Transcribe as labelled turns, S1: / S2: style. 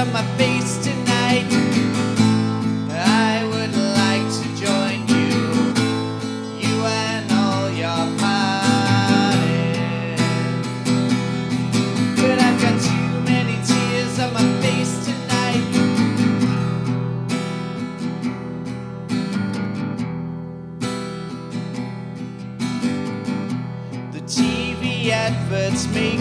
S1: on my face tonight. I would like to join you, you and all your parties. But I've got too many tears on my face tonight. The TV adverts make